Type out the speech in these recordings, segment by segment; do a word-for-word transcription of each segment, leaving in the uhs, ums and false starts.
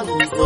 nyanze.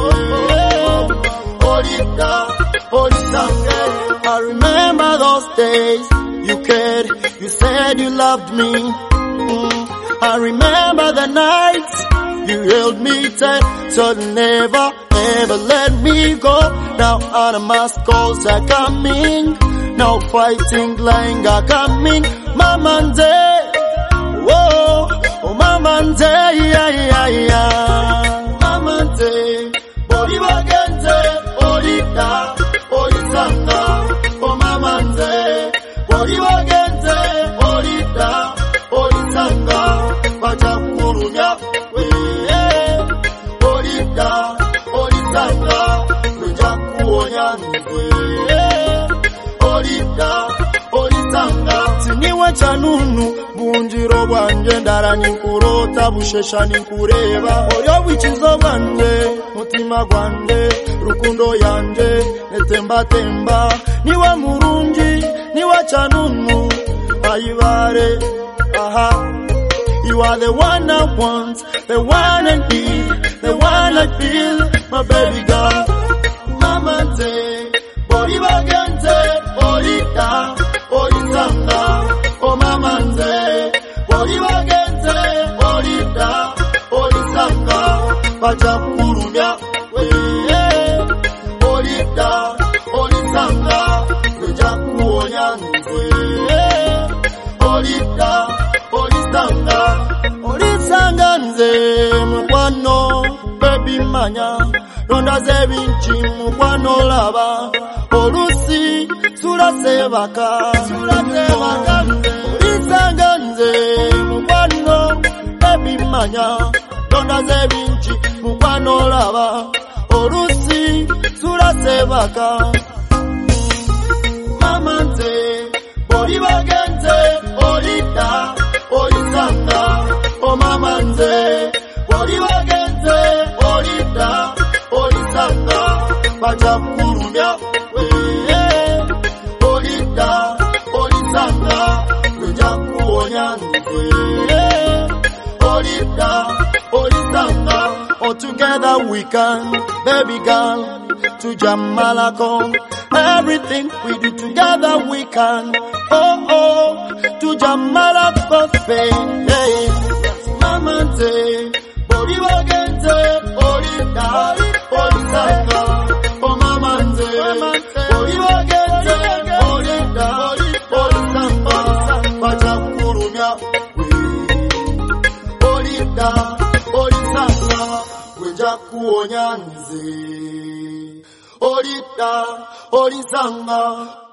Olita, olisange. I remember those days you cared, you said you loved me. Mm. I remember the nights you held me tight, so never, never let me go. Now animals calls are coming, now fighting lying are coming. Mama Nze, whoa, oh Mama Nze, yeah, yeah, yeah. Mama Nze, body bagente, olita, olisanga. Oh Mama Nze, body bagente, olita, olisanga. Baja kurumya, olita, olisanga. Baja kuonya nwe, olita, olisanga. Siniwa chanunu, bunjiro bwanje ndara ninkurota, bushesha ninkureba. Oyo bwichizo bwanje, mutima gwanje, rukundo yanje, netemba temba. Niwa murungi, niwa chanunu, ayibare, aha. You are the one I want, the one I need, the one I feel, my baby girl. Mama Nze, body bagente, olita, olisanga. Oh Mama Nze, body bagente, olita, olisanga. Baja kurumya, weye, olita, olisanga. Baja kuonya nwe, olita, olisanga. Olisanga nze mukwano, baby manya. Ronda zebinchi mukwano laba. Olusi, sura sebaka. Sura sebaka nze. Olisanga nze mukwano, baby manya. Ronda zebinchi mukwano laba. Olusi, sura sebaka. Mama Nze, body bagente, olita, olisanga. Oh Mama Nze, body bagente, olita, olisanga. Baja kurumya, weye, olita, olisanga. Baja kuonya nwe, olita, olisanga. Oh, together we can, baby girl, to Jamalako. Everything we do together we can. Oh oh, to Jamalako, Spain. Hey, Mama Nze, body bagente, olita, olisanga. Oh Mama Nze, body bagente, olita, olisanga. Baja kurumya, olita, olisanga. Baja kuonya nze. Olita, olisanga.